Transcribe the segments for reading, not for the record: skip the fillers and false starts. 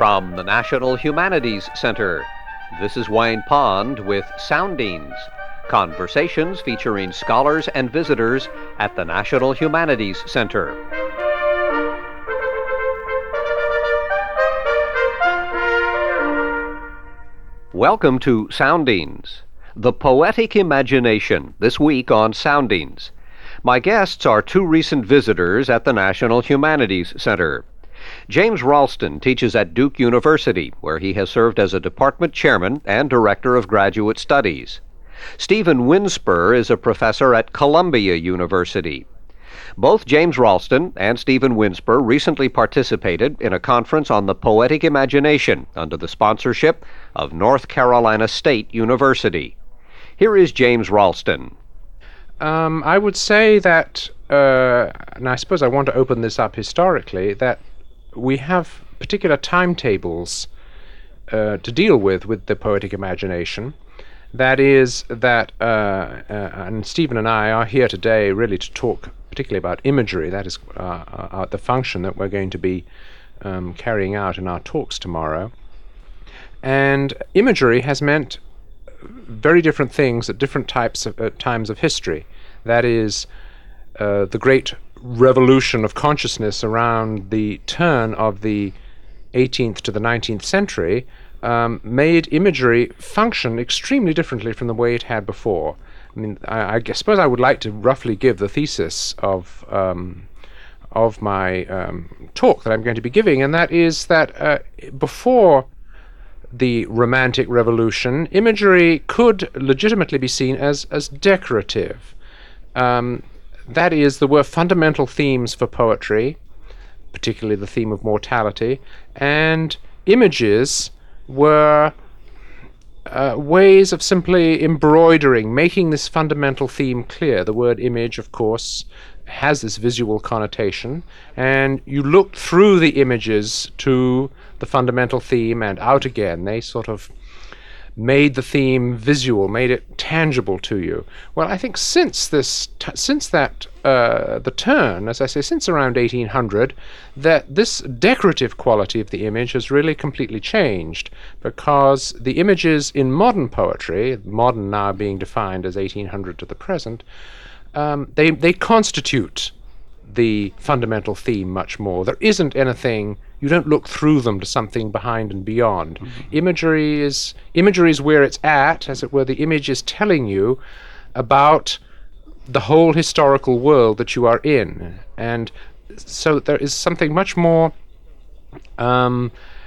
From the National Humanities Center, this is Wayne Pond with Soundings, conversations featuring scholars and visitors at the National Humanities Center. Welcome to Soundings, the poetic imagination, this week on Soundings. My guests are two recent visitors at the National Humanities Center. James Ralston teaches at Duke University, where he has served as a department chairman and director of graduate studies. Stephen Winspur is a professor at Columbia University. Both James Ralston and Stephen Winspur recently participated in a conference on the poetic imagination under the sponsorship of North Carolina State University. Here is James Ralston. I would say that, and I suppose I want to open this up historically, that we have particular timetables to deal with the poetic imagination. That is that, and Stephen and I are here today really to talk particularly about imagery. That is the function that we're going to be carrying out in our talks tomorrow. And imagery has meant very different things at different times of history. That is, the great revolution of consciousness around the turn of the 18th to the 19th century made imagery function extremely differently from the way it had before. I mean, I suppose I would like to roughly give the thesis of my talk that I'm going to be giving, and that is that before the Romantic Revolution, imagery could legitimately be seen as decorative. That is, there were fundamental themes for poetry, particularly the theme of mortality, and images were ways of simply embroidering, making this fundamental theme clear. The word image, of course, has this visual connotation, and you looked through the images to the fundamental theme and out again. They sort of made the theme visual, made it tangible to you. Well, I think since the turn, as I say, since around 1800, that this decorative quality of the image has really completely changed, because the images in modern poetry, modern now being defined as 1800 to the present, they constitute the fundamental theme much more. There isn't anything, you don't look through them to something behind and beyond. Mm-hmm. Imagery is where it's at, as it were. The image is telling you about the whole historical world that you are in. And so there is something much more vital,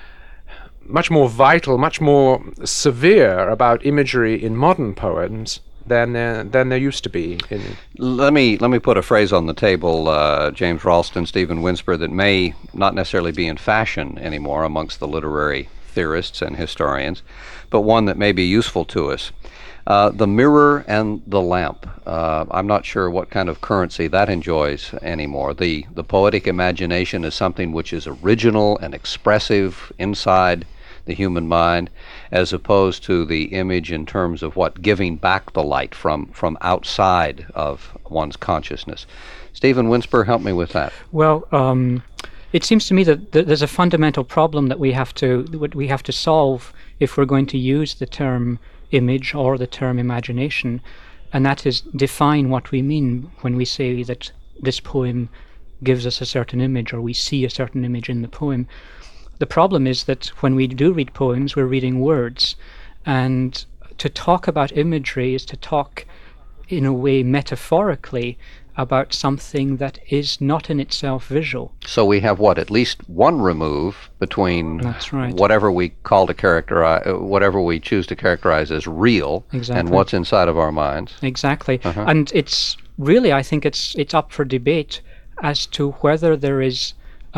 much more severe about imagery in modern poems than there used to be. Let me put a phrase on the table, James Ralston, Stephen Winspur, that may not necessarily be in fashion anymore amongst the literary theorists and historians, but one that may be useful to us. The mirror and the lamp. I'm not sure what kind of currency that enjoys anymore. The poetic imagination is something which is original and expressive inside the human mind, as opposed to the image in terms of giving back the light from outside of one's consciousness. Stephen Winspur, help me with that. Well, it seems to me that there's a fundamental problem that we have to solve if we're going to use the term image or the term imagination, and that is define what we mean when we say that this poem gives us a certain image or we see a certain image in the poem. The problem is that when we do read poems, we're reading words, and to talk about imagery is to talk in a way metaphorically about something that is not in itself visual. So we have at least one remove between whatever we call to characterize, whatever we choose to characterize as real, and what's inside of our minds. Exactly. And it's really, I think it's up for debate as to whether there is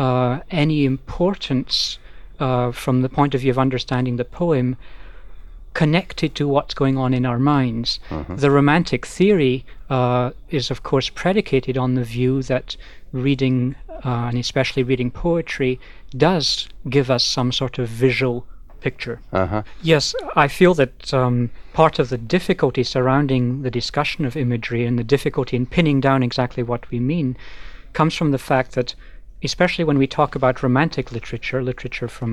any importance from the point of view of understanding the poem connected to what's going on in our minds. The Romantic theory is, of course, predicated on the view that reading, and especially reading poetry, does give us some sort of visual picture. Yes, I feel that part of the difficulty surrounding the discussion of imagery and the difficulty in pinning down exactly what we mean comes from the fact that, especially when we talk about Romantic literature from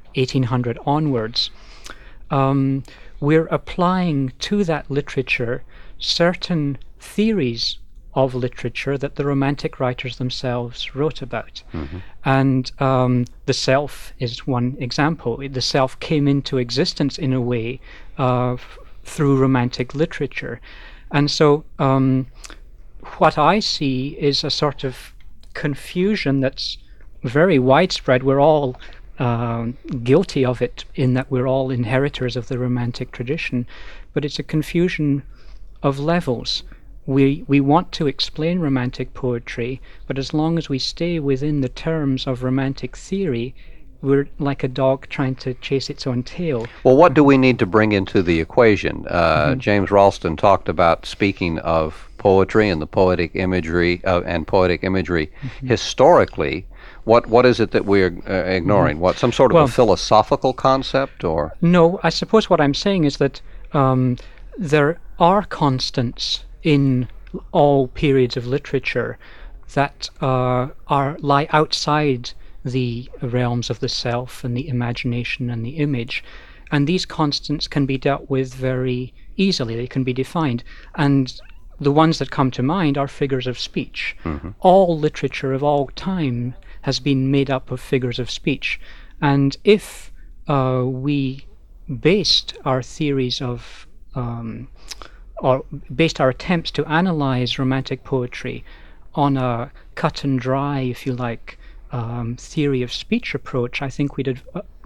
1800 onwards, we're applying to that literature certain theories of literature that the Romantic writers themselves wrote about. And the self is one example. The self came into existence in a way through Romantic literature. And so what I see is a sort of confusion that's very widespread. We're all guilty of it in that we're all inheritors of the Romantic tradition, but it's a confusion of levels. We want to explain Romantic poetry, but as long as we stay within the terms of Romantic theory, we're like a dog trying to chase its own tail. Well, what do we need to bring into the equation? James Ralston talked about speaking of poetry and the poetic imagery historically. What is it that we're ignoring? What, some sort of a philosophical concept, or? No, I suppose what I'm saying is that there are constants in all periods of literature that lie outside the realms of the self and the imagination and the image, and these constants can be dealt with very easily. They can be defined, and the ones that come to mind are figures of speech. All literature of all time has been made up of figures of speech, and if we based our theories of or based our attempts to analyze Romantic poetry on a cut and dry, if you like, theory of speech approach, I think we'd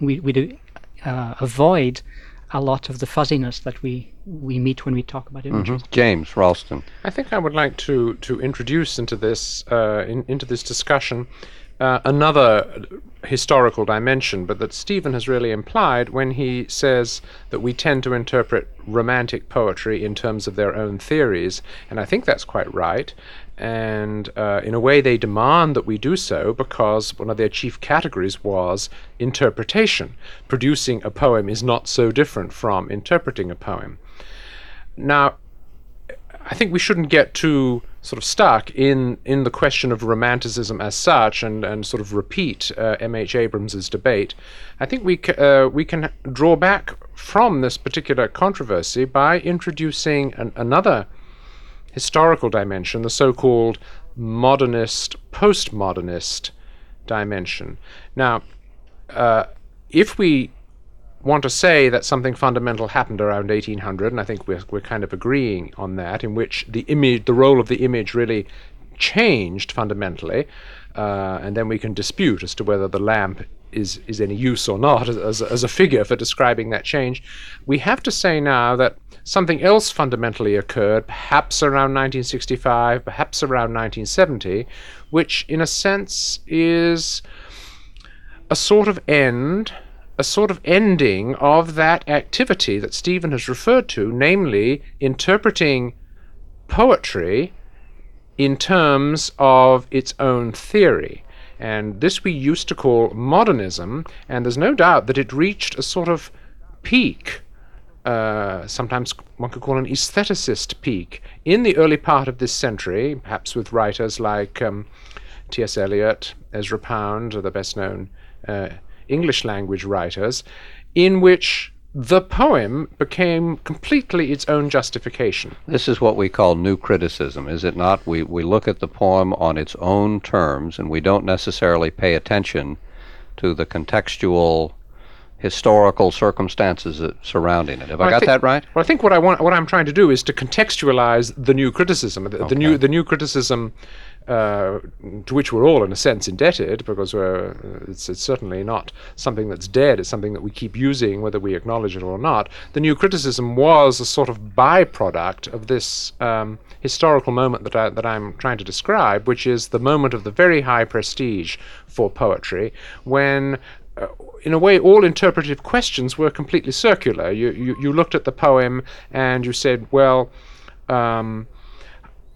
avoid a lot of the fuzziness that we meet when we talk about images. James Ralston. I think I would like to introduce into this discussion another historical dimension, but that Stephen has really implied when he says that we tend to interpret Romantic poetry in terms of their own theories, and I think that's quite right. And in a way they demand that we do so, because one of their chief categories was interpretation. Producing a poem is not so different from interpreting a poem. Now, I think we shouldn't get too sort of stuck in the question of Romanticism as such and sort of repeat M.H. Abrams's debate. I think we can draw back from this particular controversy by introducing another historical dimension, the so-called modernist, postmodernist dimension. Now, if we want to say that something fundamental happened around 1800, and I think we're kind of agreeing on that, in which the role of the image really changed fundamentally, and then we can dispute as to whether the lamp is any use or not as a figure for describing that change. We have to say now that something else fundamentally occurred, perhaps around 1965, perhaps around 1970, which in a sense is a sort of ending of that activity that Stephen has referred to, namely interpreting poetry in terms of its own theory. And this we used to call modernism, and there's no doubt that it reached a sort of peak, sometimes one could call an aestheticist peak, in the early part of this century, perhaps with writers like T.S. Eliot, Ezra Pound, the best-known English language writers, in which the poem became completely its own justification. This is what we call new criticism, is it not? We look at the poem on its own terms, and we don't necessarily pay attention to the contextual, historical circumstances surrounding it. Have I got that right? Well, I think what I'm trying to do is to contextualize the new criticism, the new criticism to which we're all in a sense indebted, because it's certainly not something that's dead. It's something that we keep using whether we acknowledge it or not. The new criticism was a sort of byproduct of this historical moment that I'm trying to describe, which is the moment of the very high prestige for poetry, when in a way all interpretive questions were completely circular. You looked at the poem and you said, well,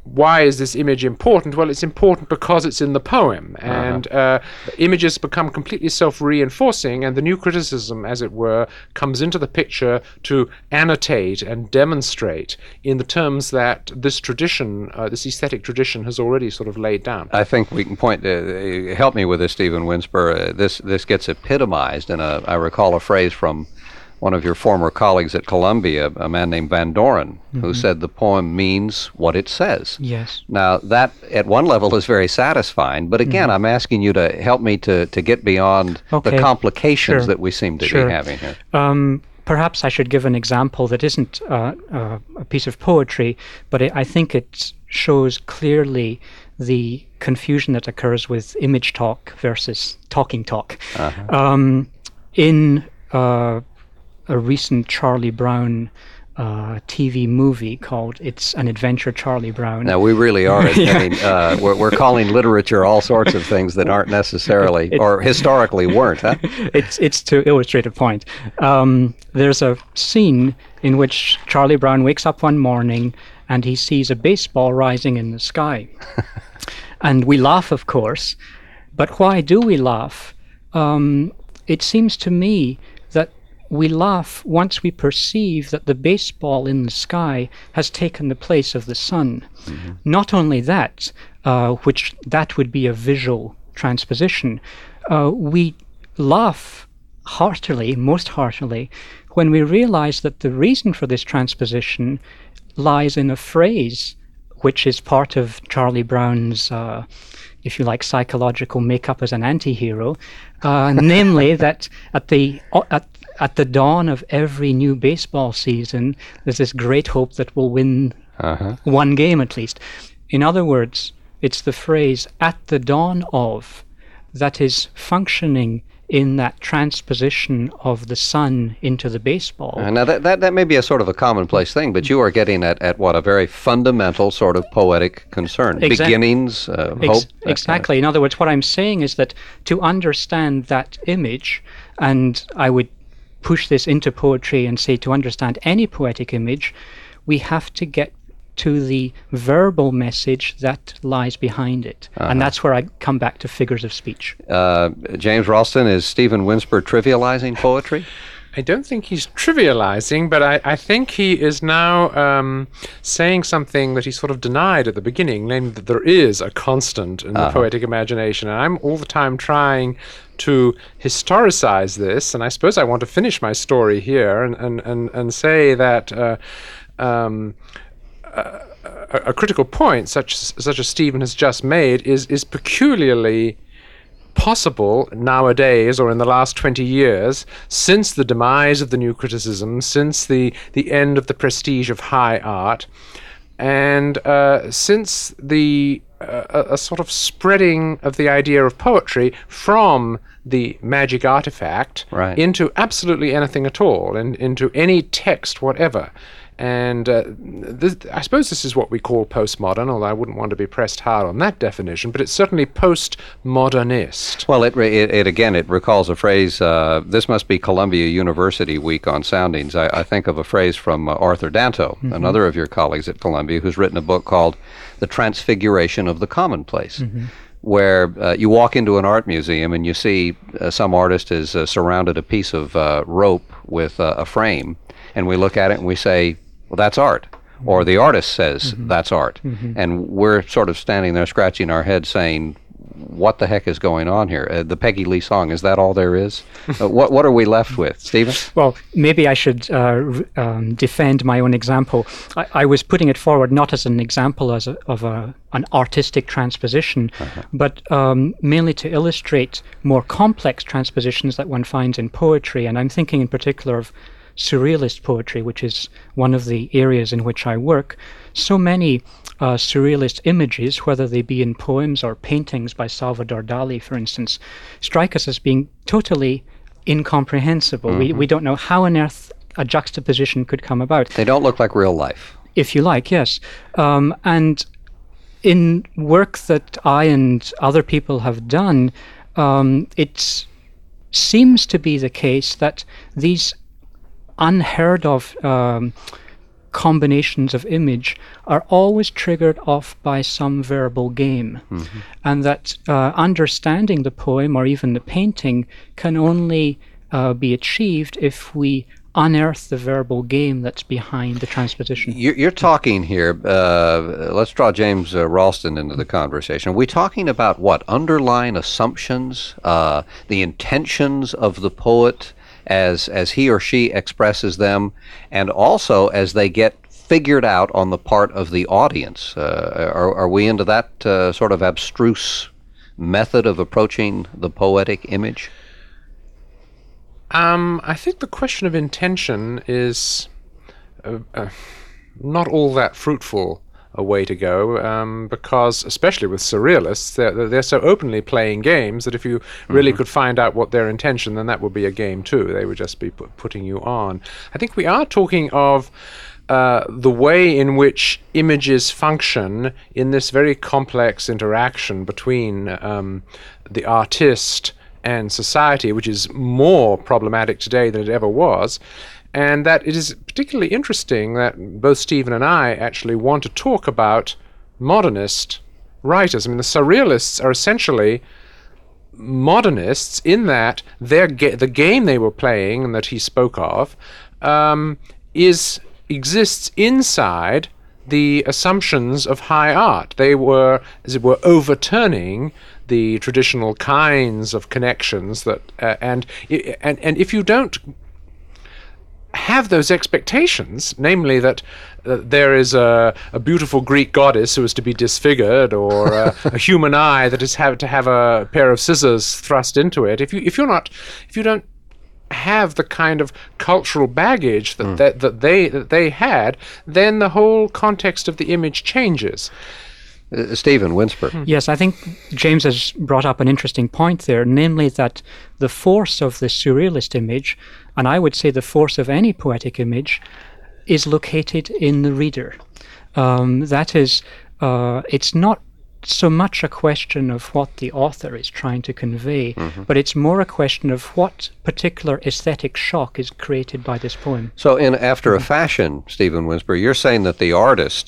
why is this image important? Well, it's important because it's in the poem, and images become completely self-reinforcing, and the new criticism, as it were, comes into the picture to annotate and demonstrate in the terms that this tradition, this aesthetic tradition, has already sort of laid down. I think we can point. Help me with this, Stephen Winsper. This gets epitomized in I recall a phrase from one of your former colleagues at Columbia, a man named Van Doren, who said the poem means what it says. Yes. Now, that at one level is very satisfying, but again, I'm asking you to help me to get beyond the complications that we seem to be having here. Perhaps I should give an example that isn't a piece of poetry, but I think it shows clearly the confusion that occurs with image talk versus talking talk. In a recent Charlie Brown TV movie called It's an Adventure Charlie Brown. Now, we really are. We're calling literature all sorts of things that aren't necessarily, or historically weren't, huh? It's to illustrate a point. There's a scene in which Charlie Brown wakes up one morning and he sees a baseball rising in the sky. And we laugh, of course. But why do we laugh? It seems to me that we laugh once we perceive that the baseball in the sky has taken the place of the sun. Not only that, which that would be a visual transposition, we laugh heartily, most heartily, when we realize that the reason for this transposition lies in a phrase which is part of Charlie Brown's if you like, psychological makeup as an anti-hero, namely that at the dawn of every new baseball season, there's this great hope that we'll win one game at least. In other words, it's the phrase "at the dawn of" that is functioning in that transposition of the sun into the baseball. Now that may be a sort of a commonplace thing, but you are getting at what a very fundamental sort of poetic concern. Beginnings, hope. Exactly. In other words, what I'm saying is that to understand that image, and I would push this into poetry and say to understand any poetic image, we have to get to the verbal message that lies behind it. And that's where I come back to figures of speech. James Ralston, is Stephen Winsper trivializing poetry? I don't think he's trivializing, but I think he is now saying something that he sort of denied at the beginning, namely that there is a constant in the poetic imagination. And I'm all the time trying to historicize this, and I suppose I want to finish my story here and say that a critical point, such as Stephen has just made, is peculiarly possible nowadays, or in the last 20 years, since the demise of the new criticism, since the end of the prestige of high art, and since the a sort of spreading of the idea of poetry from the magic artifact into absolutely anything at all, and into any text whatever. And I suppose this is what we call postmodern, although I wouldn't want to be pressed hard on that definition, but it's certainly postmodernist. Well, it recalls a phrase, this must be Columbia University week on Soundings. I think of a phrase from Arthur Danto, another of your colleagues at Columbia, who's written a book called The Transfiguration of the Commonplace, where you walk into an art museum and you see some artist has surrounded a piece of rope with a frame, and we look at it and we say, well, that's art. Or the artist says that's art. And we're sort of standing there scratching our heads saying, what the heck is going on here? The Peggy Lee song, is that all there is? What are we left with? Stephen? Well, maybe I should defend my own example. I was putting it forward not as an example of an artistic transposition, but mainly to illustrate more complex transpositions that one finds in poetry. And I'm thinking in particular of surrealist poetry, which is one of the areas in which I work. So many surrealist images, whether they be in poems or paintings by Salvador Dali, for instance, strike us as being totally incomprehensible. We don't know how on earth a juxtaposition could come about. They don't look like real life. If you like, yes. And in work that I and other people have done, it seems to be the case that these unheard of combinations of image are always triggered off by some verbal game, and that understanding the poem or even the painting can only be achieved if we unearth the verbal game that's behind the transposition. You're talking here, let's draw James Ralston into the conversation. Are we talking about what? Underlying assumptions, the intentions of the poet as he or she expresses them, and also as they get figured out on the part of the audience? Are we into that sort of abstruse method of approaching the poetic image? I think the question of intention is not all that fruitful a way to go, because especially with surrealists, they're so openly playing games that if you really could find out what their intention, then that would be a game too. They would just be putting you on. I think we are talking of the way in which images function in this very complex interaction between the artist and society, which is more problematic today than it ever was. And that it is particularly interesting that both Stephen and I actually want to talk about modernist writers. I mean, the surrealists are essentially modernists in that the game they were playing and that he spoke of exists inside the assumptions of high art. They were, as it were, overturning the traditional kinds of connections that, and if you don't have those expectations, namely that there is a beautiful Greek goddess who is to be disfigured, or a human eye that is to have a pair of scissors thrust into it, if you don't have the kind of cultural baggage that they had, then the whole context of the image changes. Stephen Winsper. Yes, I think James has brought up an interesting point there, namely that the force of the surrealist image, and I would say the force of any poetic image, is located in the reader. That is, it's not so much a question of what the author is trying to convey, but it's more a question of what particular aesthetic shock is created by this poem. So after a fashion, Stephen Winsper, you're saying that the artist,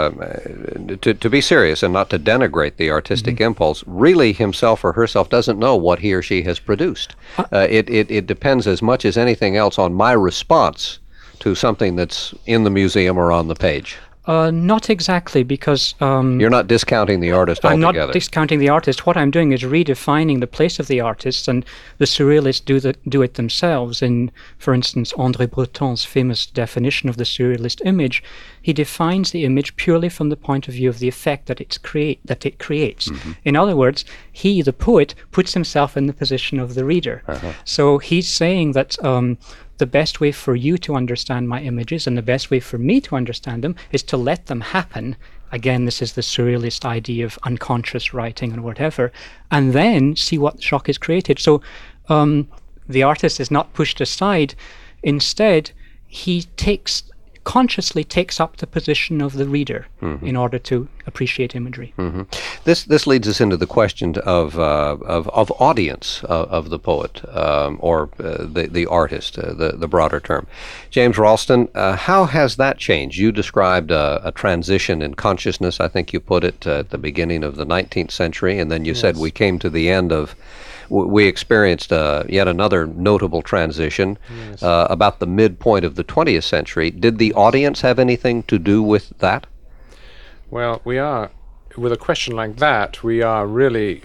to be serious and not to denigrate the artistic impulse, really himself or herself doesn't know what he or she has produced. It depends as much as anything else on my response to something that's in the museum or on the page. Not exactly, because you're not discounting the artist altogether. I'm not discounting the artist. What I'm doing is redefining the place of the artist, and the surrealists do it themselves. In, for instance, André Breton's famous definition of the surrealist image, he defines the image purely from the point of view of the effect that it creates. In other words, he, the poet, puts himself in the position of the reader. So he's saying that the best way for you to understand my images and the best way for me to understand them is to let them happen. Again, this is the surrealist idea of unconscious writing and whatever, and then see what shock is created. So the artist is not pushed aside. Instead, he consciously takes up the position of the reader in order to appreciate imagery. This leads us into the question of audience of the poet, or the artist, the broader term. James Ralston, how has that changed? You described a transition in consciousness, I think you put it, at the beginning of the 19th century, and then you said we came to the end of we experienced yet another notable transition about the midpoint of the 20th century. Did the audience have anything to do with that? Well, with a question like that, we are really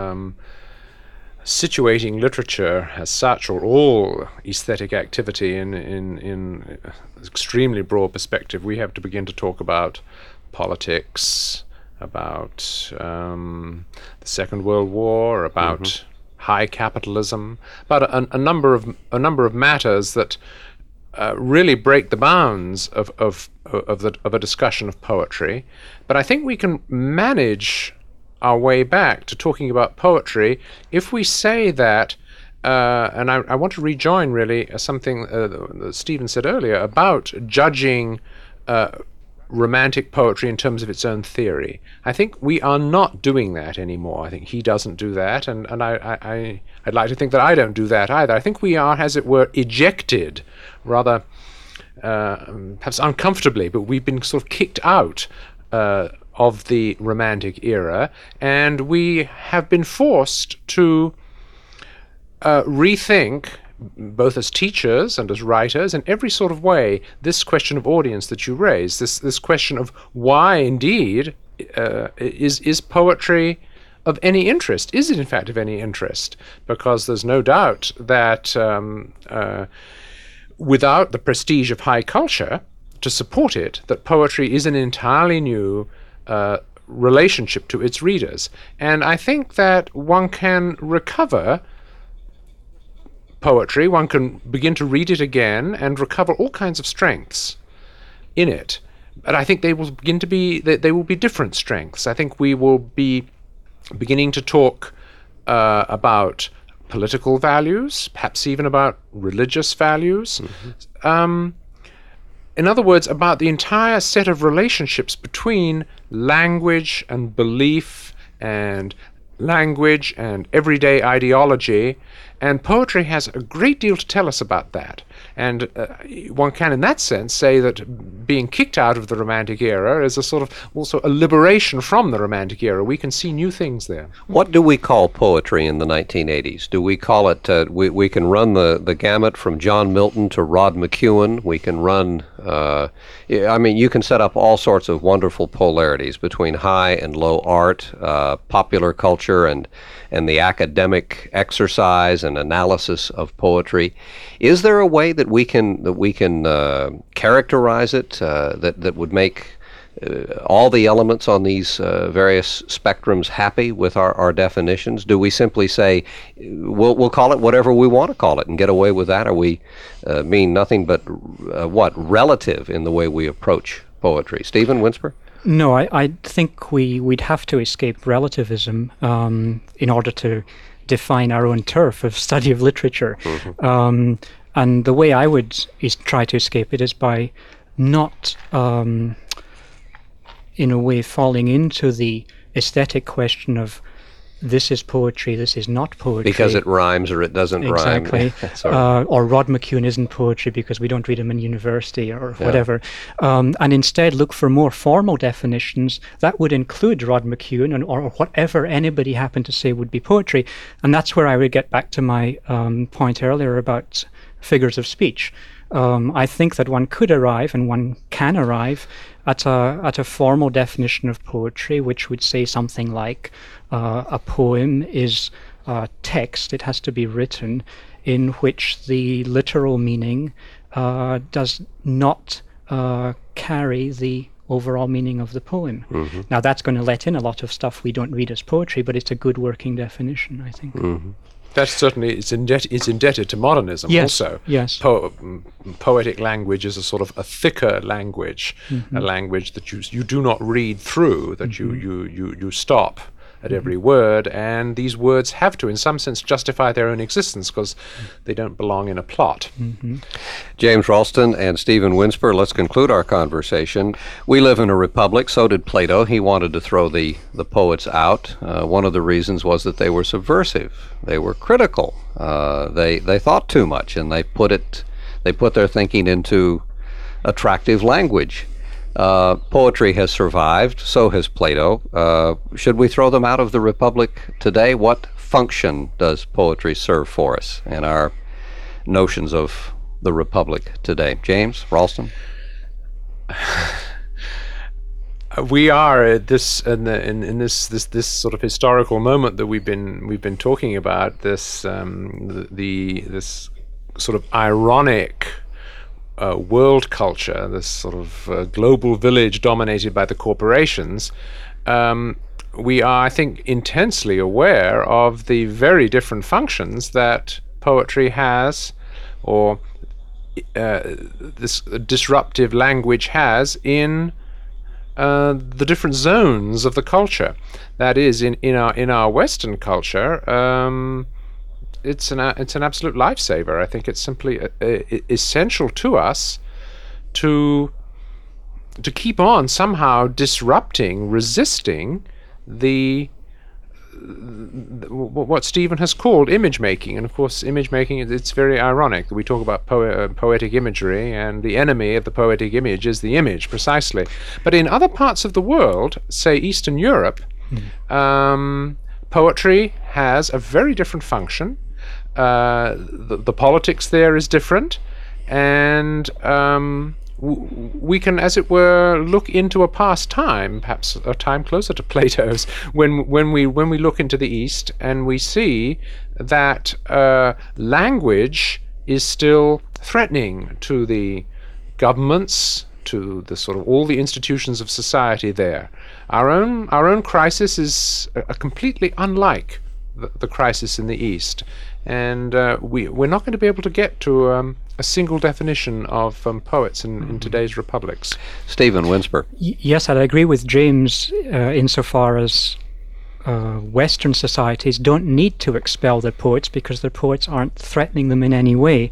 situating literature as such, or all aesthetic activity in extremely broad perspective. We have to begin to talk about politics, about the Second World War, about high capitalism, about a number of matters that really break the bounds of a discussion of poetry. But I think we can manage our way back to talking about poetry if we say that, and I want to rejoin really something that Stephen said earlier about judging romantic poetry in terms of its own theory. I think we are not doing that anymore. I think he doesn't do that, and I'd like to think that I don't do that either. I think we are, as it were, ejected, rather perhaps uncomfortably, but we've been sort of kicked out of the Romantic era, and we have been forced to rethink, both as teachers and as writers, in every sort of way, this question of audience that you raise, this question of why, indeed, is poetry of any interest? Is it, in fact, of any interest? Because there's no doubt that without the prestige of high culture to support it, that poetry is an entirely new relationship to its readers. And I think that one can recover poetry, one can begin to read it again and recover all kinds of strengths in it. But I think they will begin to be, they will be different strengths. I think we will be beginning to talk about political values, perhaps even about religious values. In other words, about the entire set of relationships between language and belief and language and everyday ideology, and poetry has a great deal to tell us about that. And one can, in that sense, say that being kicked out of the Romantic era is a sort of also a liberation from the Romantic era. We can see new things there. What do we call poetry in the 1980s? Do we call it, we can run the gamut from John Milton to Rod McEwen. We can run, you can set up all sorts of wonderful polarities between high and low art, popular culture, and the academic exercise and analysis of poetry. Is there a way that we can characterize it that would make all the elements on these various spectrums happy with our definitions? Do we simply say we'll call it whatever we want to call it and get away with that? Or we mean nothing but relative in the way we approach poetry? Stephen Winsper? No, I think we'd have to escape relativism in order to define our own turf of study of literature. And the way I would try to escape it is by not, in a way, falling into the aesthetic question of this is poetry, this is not poetry. Because it rhymes or it doesn't rhyme. Exactly. Or Rod McEwen isn't poetry because we don't read him in university or whatever. And instead look for more formal definitions that would include Rod McEwen or whatever anybody happened to say would be poetry. And that's where I would get back to my point earlier about figures of speech. I think that one could arrive, and one can arrive, at a formal definition of poetry, which would say something like a poem is text, it has to be written, in which the literal meaning does not carry the overall meaning of the poem. Now that's going to let in a lot of stuff we don't read as poetry, but it's a good working definition, I think. That's certainly, it's indebted to modernism also. Yes. Poetic language is a sort of a thicker language, a language that you do not read through, that you stop at every word, and these words have to, in some sense, justify their own existence because they don't belong in a plot. James Ralston and Stephen Winsper, let's conclude our conversation. We live in a republic, so did Plato. He wanted to throw the poets out. One of the reasons was that they were subversive. They were critical. They thought too much, and they put their thinking into attractive language. Poetry has survived, so has Plato. Should we throw them out of the Republic today? What function does poetry serve for us and our notions of the Republic today? James Ralston? We are at this in this sort of historical moment that we've been talking about, this this sort of ironic world culture, this sort of global village dominated by the corporations. We are, I think, intensely aware of the very different functions that poetry has, or this disruptive language has in the different zones of the culture. That is, in our Western culture, it's an absolute lifesaver. I think it's simply essential to us to keep on somehow disrupting, resisting the what Stephen has called image making. And of course, image making, it's very ironic. We talk about poetic imagery, and the enemy of the poetic image is the image, precisely. But in other parts of the world, say Eastern Europe, poetry has a very different function. The politics there is different, and we can, as it were, look into a past time, perhaps a time closer to Plato's, when we look into the East and we see that language is still threatening to the governments, to the sort of all the institutions of society there. Our own crisis is completely unlike the crisis in the East, and we're not going to be able to get to a single definition of poets in today's republics. Stephen Winsper. Yes, I'd agree with James insofar as Western societies don't need to expel their poets because their poets aren't threatening them in any way.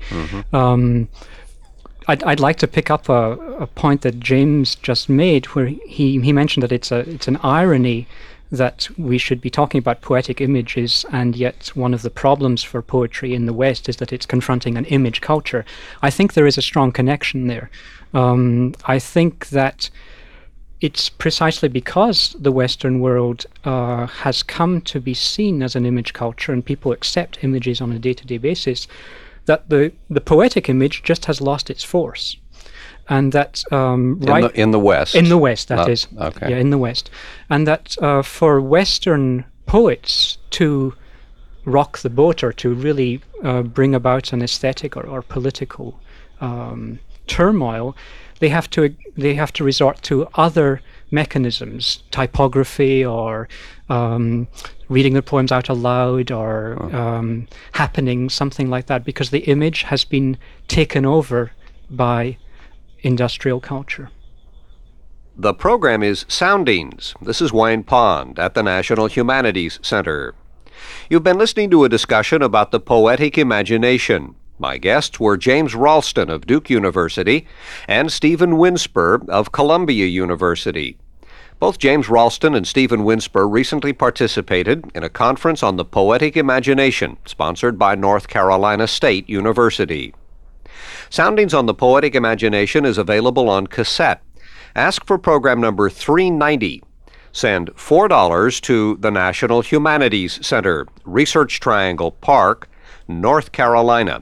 I'd like to pick up a point that James just made, where he mentioned that it's an irony that we should be talking about poetic images, and yet one of the problems for poetry in the West is that it's confronting an image culture. I think there is a strong connection there. I think that it's precisely because the Western world has come to be seen as an image culture and people accept images on a day-to-day basis, that the poetic image just has lost its force. And that in the West. In the West, that is. Okay. Yeah, in the West. And that for Western poets to rock the boat or to really bring about an aesthetic or political turmoil, they have to resort to other mechanisms, typography or reading their poems out aloud or happening, something like that, because the image has been taken over by industrial culture. The program is Soundings. This is Wayne Pond at the National Humanities Center. You've been listening to a discussion about the poetic imagination. My guests were James Ralston of Duke University and Stephen Winsper of Columbia University. Both James Ralston and Stephen Winsper recently participated in a conference on the poetic imagination sponsored by North Carolina State University. Soundings on the Poetic Imagination is available on cassette. Ask for program number 390. Send $4 to the National Humanities Center, Research Triangle Park, North Carolina,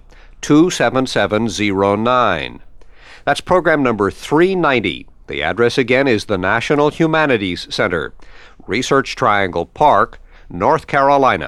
27709. That's program number 390. The address again is the National Humanities Center, Research Triangle Park, North Carolina,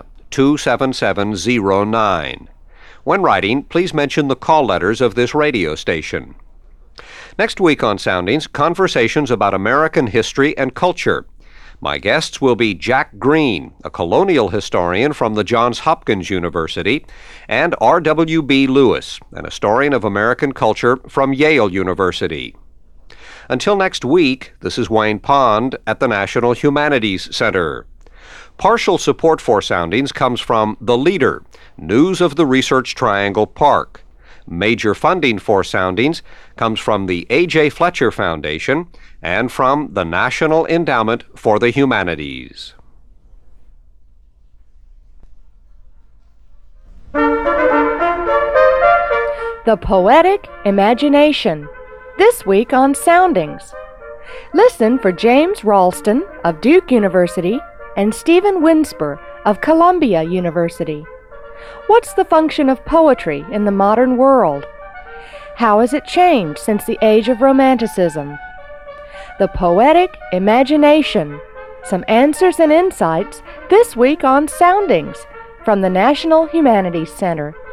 27709. When writing, please mention the call letters of this radio station. Next week on Soundings, conversations about American history and culture. My guests will be Jack Green, a colonial historian from the Johns Hopkins University, and R.W.B. Lewis, an historian of American culture from Yale University. Until next week, this is Wayne Pond at the National Humanities Center. Partial support for Soundings comes from The Leader, News of the Research Triangle Park. Major funding for Soundings comes from the A.J. Fletcher Foundation and from the National Endowment for the Humanities. The Poetic Imagination, this week on Soundings. Listen for James Ralston of Duke University and Stephen Winsper of Columbia University. What's the function of poetry in the modern world? How has it changed since the age of Romanticism? The Poetic Imagination. Some answers and insights this week on Soundings from the National Humanities Center.